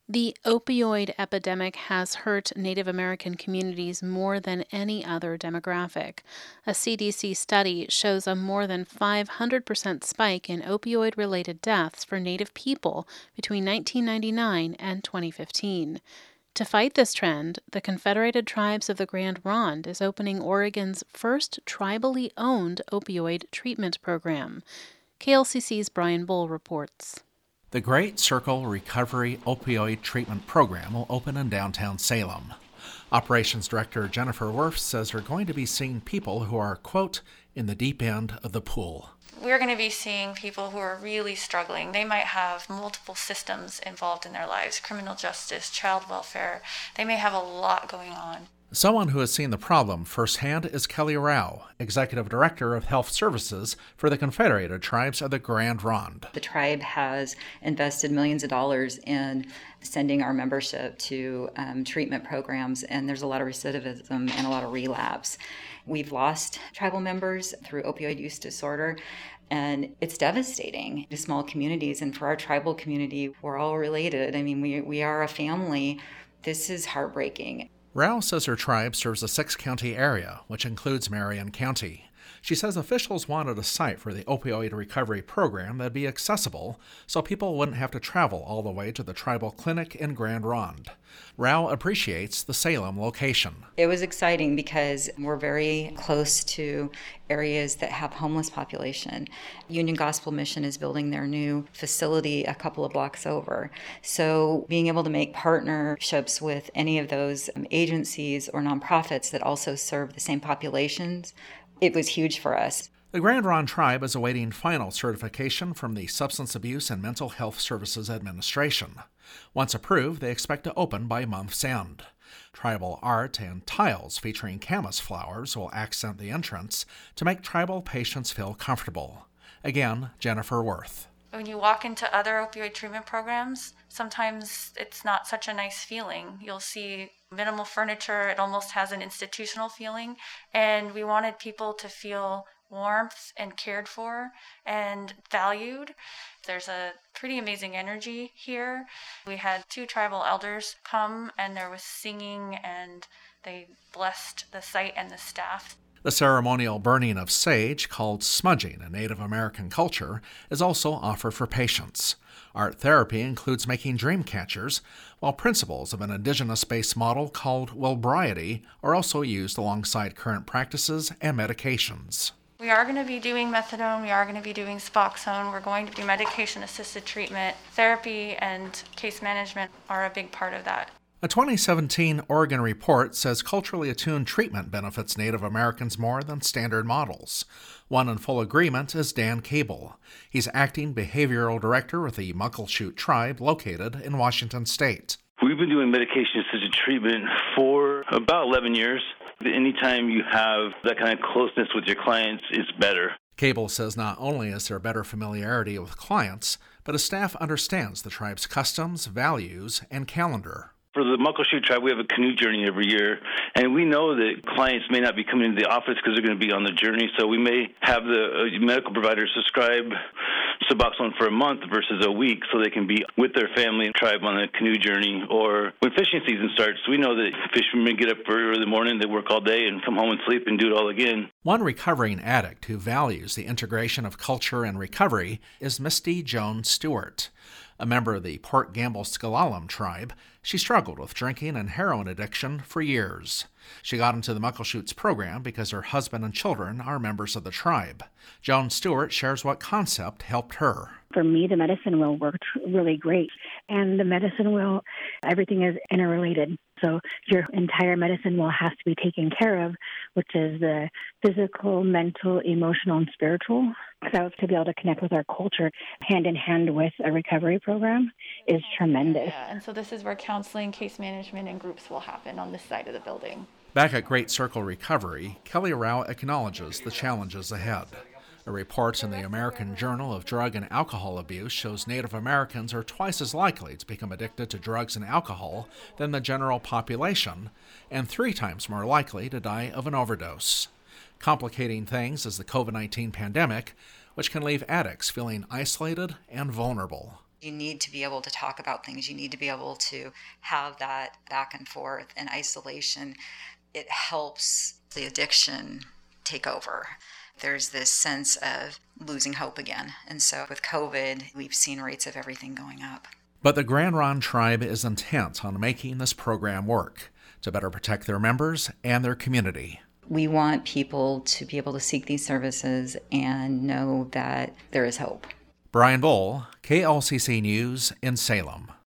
The opioid epidemic has hurt Native American communities more than any other demographic. A CDC study shows a more than 500% spike in opioid-related deaths for Native people between 1999 and 2015. To fight this trend, the Confederated Tribes of the Grand Ronde is opening Oregon's first tribally owned opioid treatment program. KLCC's Brian Bull reports. The Great Circle Recovery Opioid Treatment Program will open in downtown Salem. Operations Director Jennifer Worf says they're going to be seeing people who are, quote, in the deep end of the pool. We're going to be seeing people who are really struggling. They might have multiple systems involved in their lives, criminal justice, child welfare. They may have a lot going on. Someone who has seen the problem firsthand is Kelly Rao, Executive Director of Health Services for the Confederated Tribes of the Grand Ronde. The tribe has invested millions of dollars in sending our membership to treatment programs, and there's a lot of recidivism and a lot of relapse. We've lost tribal members through opioid use disorder, and it's devastating to small communities. And for our tribal community, we're all related. I mean, we are a family. This is heartbreaking. Rao says her tribe serves a 6-county area, which includes Marion County. She says officials wanted a site for the opioid recovery program that'd be accessible so people wouldn't have to travel all the way to the tribal clinic in Grand Ronde. Rao appreciates the Salem location. It was exciting because we're very close to areas that have homeless population. Union Gospel Mission is building their new facility a couple of blocks over. So being able to make partnerships with any of those agencies or nonprofits that also serve the same populations, it was huge for us. The Grand Ronde Tribe is awaiting final certification from the Substance Abuse and Mental Health Services Administration. Once approved, they expect to open by month's end. Tribal art and tiles featuring camas flowers will accent the entrance to make tribal patients feel comfortable. Again, Jennifer Worth. When you walk into other opioid treatment programs, sometimes it's not such a nice feeling. You'll see minimal furniture. It almost has an institutional feeling. And we wanted people to feel warmth and cared for and valued. There's a pretty amazing energy here. We had 2 tribal elders come, and there was singing, and they blessed the site and the staff. The ceremonial burning of sage, called smudging in Native American culture, is also offered for patients. Art therapy includes making dream catchers, while principles of an indigenous-based model called Wellbriety are also used alongside current practices and medications. We are going to be doing methadone, we are going to be doing Suboxone, we're going to do medication-assisted treatment. Therapy and case management are a big part of that. A 2017 Oregon report says culturally attuned treatment benefits Native Americans more than standard models. One in full agreement is Dan Cable. He's acting behavioral director with the Muckleshoot tribe located in Washington State. We've been doing medication-assisted treatment for about 11 years. Anytime you have that kind of closeness with your clients, it's better. Cable says not only is there better familiarity with clients, but his staff understands the tribe's customs, values, and calendar. For the Muckleshoot tribe, we have a canoe journey every year, and we know that clients may not be coming into the office because they're going to be on the journey, so we may have the medical providers prescribe Suboxone for a month versus a week so they can be with their family and tribe on a canoe journey. Or when fishing season starts, we know that fishermen get up early in the morning, they work all day, and come home and sleep and do it all again. One recovering addict who values the integration of culture and recovery is Misty Joan Stewart. A member of the Port Gamble S'Klallam tribe, she struggled with drinking and heroin addiction for years. She got into the Muckleshoot's program because her husband and children are members of the tribe. Joan Stewart shares what concept helped her. For me, the medicine wheel worked really great. And the medicine wheel, everything is interrelated. So your entire medicine wheel has to be taken care of, which is the physical, mental, emotional, and spiritual. So to be able to connect with our culture hand in hand with a recovery program is tremendous. Yeah, and so this is where counseling, case management, and groups will happen on this side of the building. Back at Great Circle Recovery, Kelly Rao acknowledges the challenges ahead. A report in the American Journal of Drug and Alcohol Abuse shows Native Americans are twice as likely to become addicted to drugs and alcohol than the general population, and 3 times more likely to die of an overdose. Complicating things is the COVID-19 pandemic, which can leave addicts feeling isolated and vulnerable. You need to be able to talk about things. You need to be able to have that back and forth. And isolation, it helps the addiction take over. There's this sense of losing hope again. And so with COVID, we've seen rates of everything going up. But the Grand Ronde Tribe is intent on making this program work to better protect their members and their community. We want people to be able to seek these services and know that there is hope. Brian Bull, KLCC News in Salem.